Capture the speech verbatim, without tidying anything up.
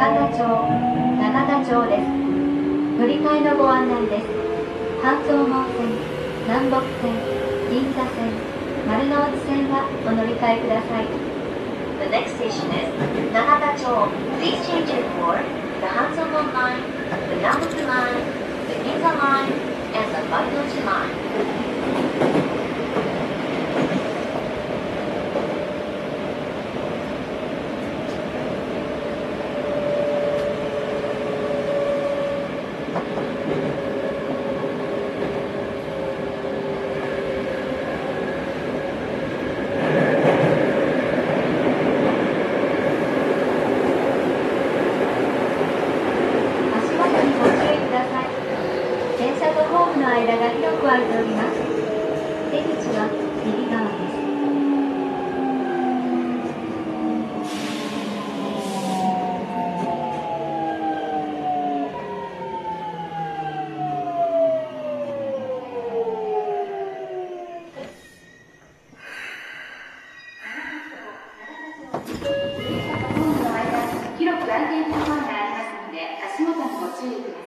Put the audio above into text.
田町、永田町です。乗り換えのご案内です。半蔵門線、南北線、銀座線、丸ノ内線はお乗り換えください。The next station is Nagata-cho. Please change it for the Hanzomon line, the Nambuku line, the Ginza line, and the Marunouchi line. ホームの間が広く空いております。出口は右側です。ホームの間、広く空いているところがありますので、足元にご注意ください。